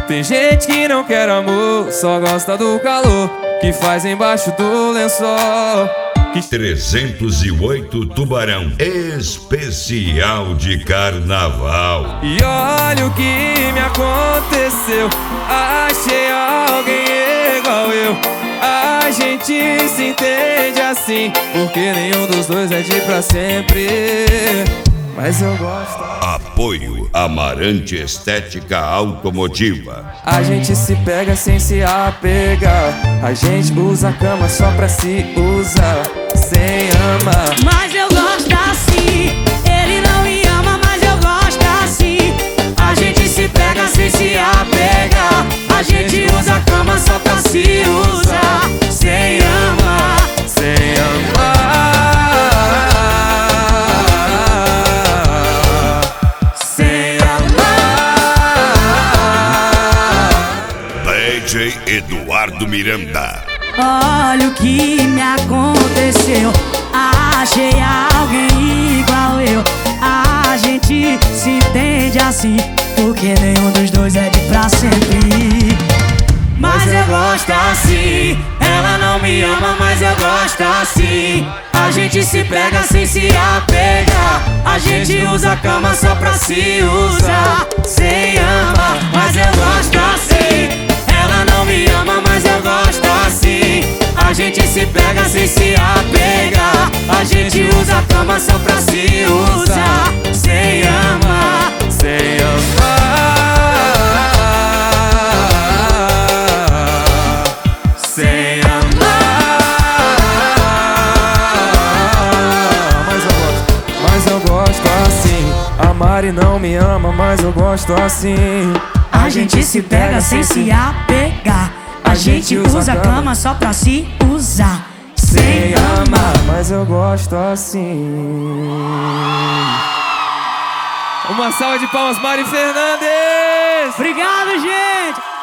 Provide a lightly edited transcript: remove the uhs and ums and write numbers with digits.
Tem gente que não quer amor, só gosta do calor que faz embaixo do lençol. 308 Tubarão especial de carnaval. E olha o que me aconteceu, achei alguém igual eu. A gente se entende assim, porque nenhum dos dois é de pra sempre. Mas eu gosto. Apoio Amarante Estética Automotiva. A gente se pega sem se apegar, a gente usa a cama só pra se usar, sem amar. Mas eu gosto assim, ele não me ama, mas eu gosto assim. A gente se pega sem se apegar, a gente usa a cama só pra se usar, sem amar, sem amar. DJ Eduardo Miranda. Olha o que me aconteceu, achei alguém igual eu. A gente se entende assim, porque nenhum dos dois é de pra sempre. Mas eu gosto assim, ela não me ama, mas eu gosto assim. A gente se pega sem se apegar, a gente usa a cama só pra se usar, sem amar. Mas eu gosto assim, ela não me ama, mas eu gosto assim. A gente se pega sem se apegar, a gente usa a cama só pra se usar, sem amar, sem amar, sem amar. Mas eu gosto assim. A Mari não me ama, mas eu gosto assim. A gente se pega sem se apegar, a gente usa a cama só pra se usar, sem amar. Mas eu gosto assim. Uma salva de palmas, Mari Fernandes! Obrigado, gente!